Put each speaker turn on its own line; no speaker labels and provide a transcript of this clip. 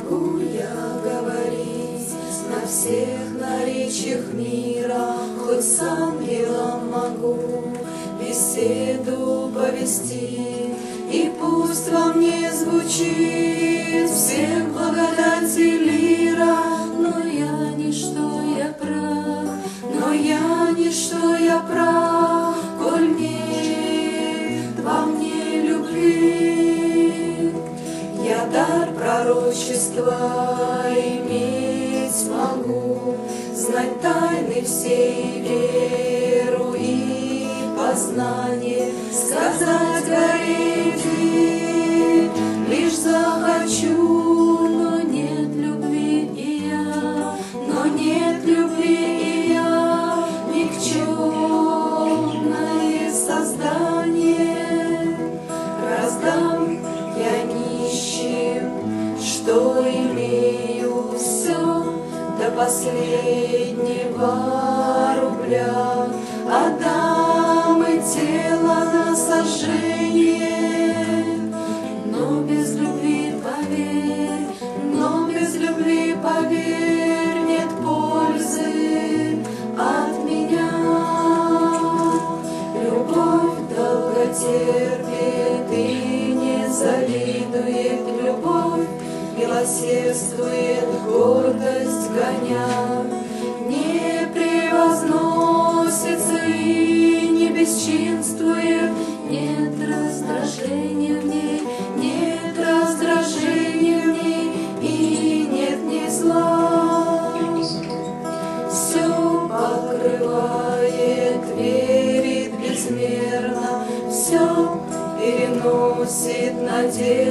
Могу я говорить на всех наречиях мира, хоть с ангелом могу беседу повести, и пусть во мне звучит всех благодати лира. Но я ничто, я прах, но я ничто, я прах, коль нет во мне любви. Я дар пророчества иметь могу, знать тайны всей, веру и познание, сказать горе иди, лишь захочу, но нет любви и я, но нет любви и я, никчемное создание. Раздам я нищим, что имею, все до последнего рубля, отдам и тело на сожжение. Но без любви, поверь, но без любви, поверь, нет пользы от меня. Любовь долго терпит и не завидует, любовь милосердствует, гордость гоня, не превозносится и не бесчинствует, нет раздражения в ней, нет раздражения в ней, и нет ни зла. Все покрывает, верит безмерно, все переносит надежду.